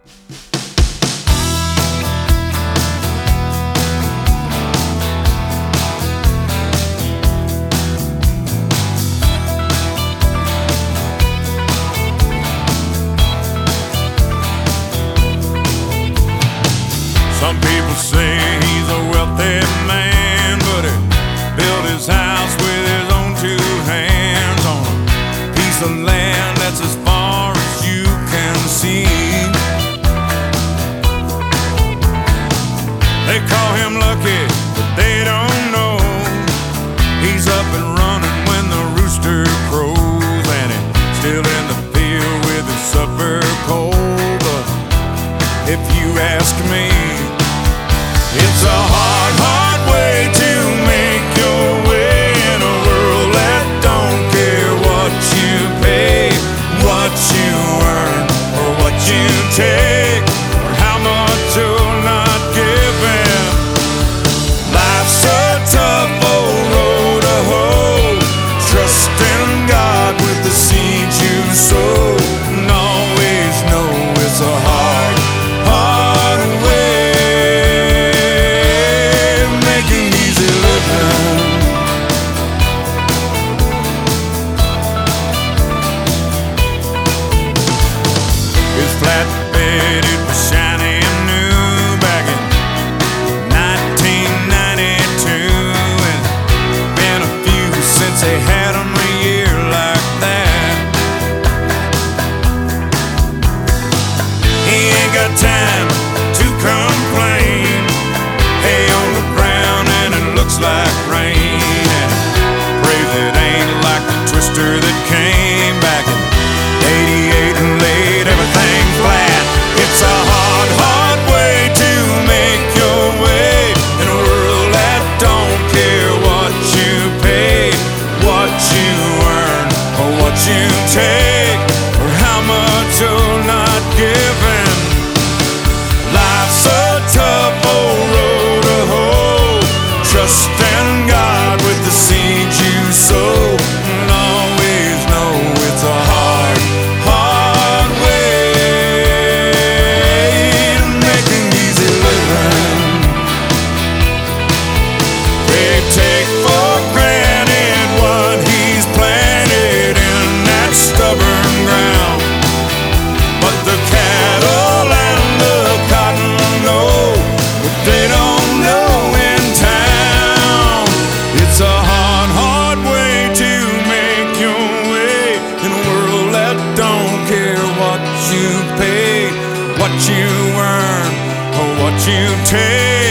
Some people say he's a wealthy man, but he built his house with his own two hands on a piece of land that's as far as you can see. They call him lucky, but they don't know he's up and running when the rooster crows, and he's still in the field with his supper cold. But if you ask me, it's a hard, hard way to make your way in a world that don't care what you pay, what you earn, or what you take, or how much you're not giving. Life's a tough old road to hoe. Trust in God with the seeds you sow, and always know it's a hard, hard way. Flatbed, it was shiny and new back in 1992, and been a few since they had them a year like that. He ain't got time to complain. Hay on the ground and it looks like rain, and praise it ain't like the twister that came back in 88 and laid everything flat. It's a hard, hard way to make your way in a world that don't care what you pay, what you earn, or what you take, or how much you're not giving. Life's a tough old road to hoe. Trust in God with the seeds you sow, and always know it's a hard, hard way to make an easy living. They take for granted what he's planted in that stubborn ground, but the cattle and the cotton know what they don't know in town. It's a hard, hard way to make your way in a world that don't care what you pay, what you earn, or what you take.